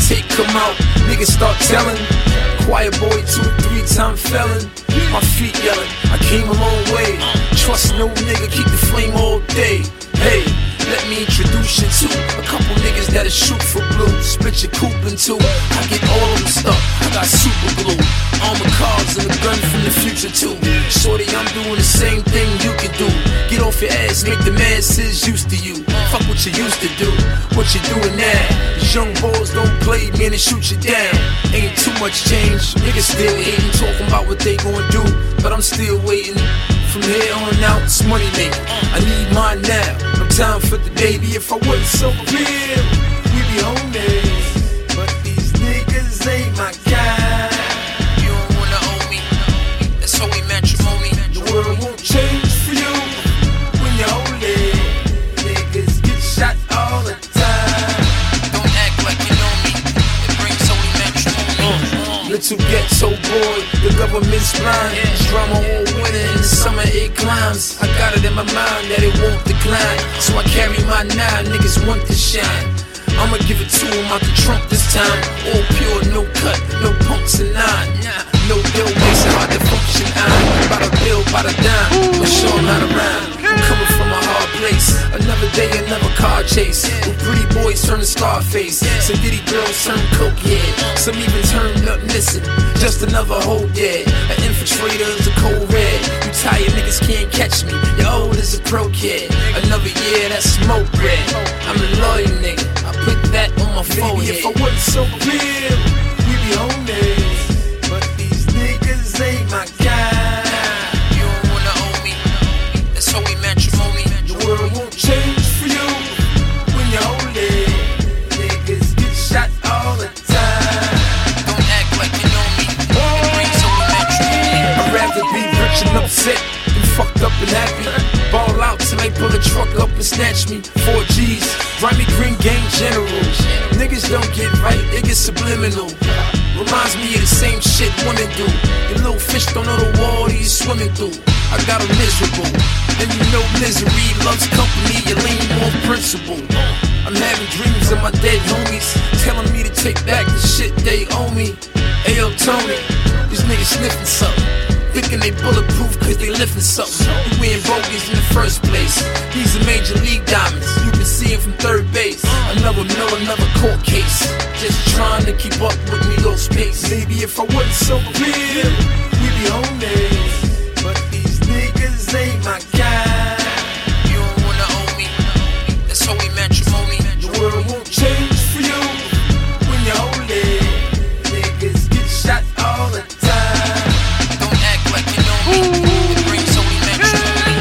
tape come out, niggas start telling. Quiet boy, 2 or 3 time felon. My feet yelling, I came a long way. Trust no nigga, keep the flame all day. Hey, let me introduce you to a couple niggas that'll shoot for blue. Split your coupe in two, I get all of them stuck. I got super glue, armor cars and a gun from the future too. Shorty, I'm doing the same thing you can do. Get off your ass, make the masses used to you. Fuck what you used to do, what you doing now? These young boys don't play, man, and shoot you down. Ain't too much change, niggas still hating, talking about what they gon' do, but I'm still waiting. From here on out, it's money making. I need mine now. No time for the baby. If I wasn't so real, we be homies. But these niggas ain't my kind. You don't wanna owe me. That's holy matrimony. The world won't change for you when you're holy. Niggas get shot all the time. Don't act like you know me. It brings holy matrimony. Little ghetto boy, the government's blind. Drama all winter, in the summer it climbs. I got it in my mind that it won't decline, so I carry my 9, niggas want to shine. I'ma give it to them out the trunk this time. All pure, no cut, no punks and 9. No bill makes it hard to function. I'm by the bill, by the dime, but sure not around. I'm coming from a hard place. Another day, another car chase. With pretty boys turning Scarface. Some ditty girls turn cokehead. Some even turn up missing. Just another whole dead. An infiltrator is a cold red. You tired niggas can't catch me. You're old as a pro kid. Another year, that's smoke red. I'm a loyal nigga. I put that on my forehead. If I wasn't so real, we be homies. But these niggas ain't my kind. You don't wanna owe me. That's holy matrimony. The world won't change for you when you're holy. Niggas get shot all the time. Don't act like you know me. It brings holy matrimony. I'd rather be rich and upset than fucked up and happy. Ball out till they pull the truck up and snatch me. 4 G's, grimy green gang generals. Niggas don't get right, they get subliminal. Reminds me of the same shit women do. The little fish don't know the wall he's swimming through. I got them miserable, and you know misery loves company. You lean on principle. I'm having dreams of my dead homies, telling me to take back the shit they owe me. Ayo Tony, these niggas sniffing something. Thinking they bulletproof cause they lifting something. You wearing bogeys in the first place. These are major league diamonds, you can see them from third base. Another mill, another court case. Just trying to keep up with New York space. Maybe if I wasn't so real, we be homies. But these niggas ain't my kind. You don't wanna owe me. That's holy matrimony. The world won't change for you when you're holy. Niggas get shot all the time. Don't act like you know me. It brings holy matrimony.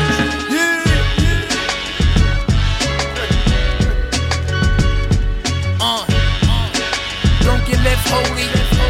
Don't get left holy.